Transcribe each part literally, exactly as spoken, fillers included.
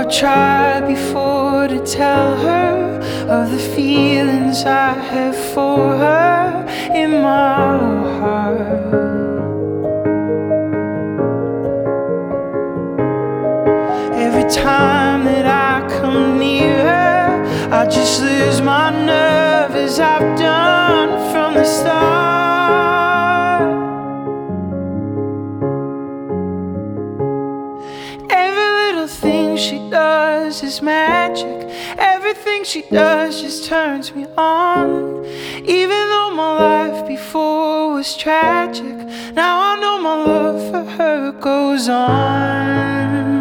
tried before to tell her of the feelings I have for her in my heart. Every time that I come near her, I just lose my nerve, as I've done from the start. Every little thing she does is magic. Everything she does just turns me on. Even though my life before was tragic, now I know my love for her goes on.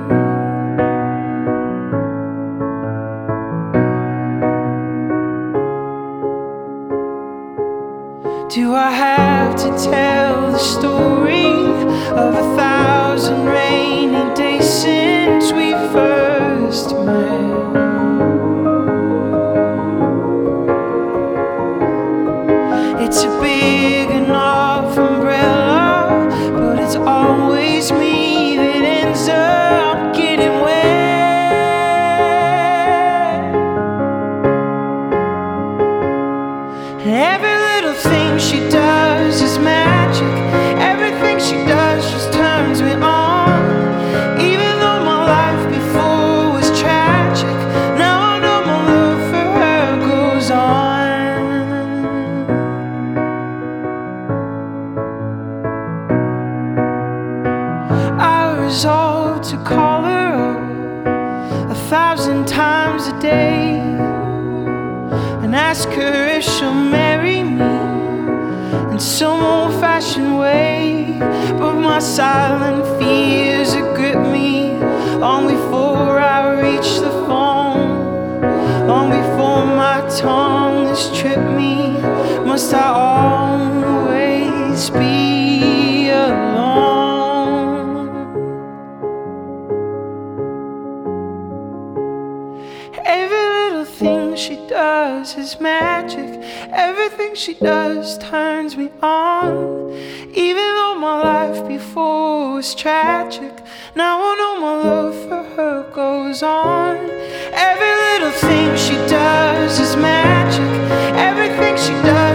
Do I have to tell the story of a thousand rainy days since we first met? It's a big enough umbrella, but it's always me that ends up getting wet. And every little thing she does is magic. Everything she does just turns me on. Even though my life before was tragic, now I know my love for her goes on. I resolve to call her up a thousand times a day and ask her if she'll marry me in some old-fashioned way. But my silent fears have gripped me long before I reach the phone, long before my tongue has tripped me. Must I always be alone? Every little thing she does is magic. Everything she does turns me on. Even though my life before was tragic, now I know my love for her goes on. Every little thing she does is magic. Everything she does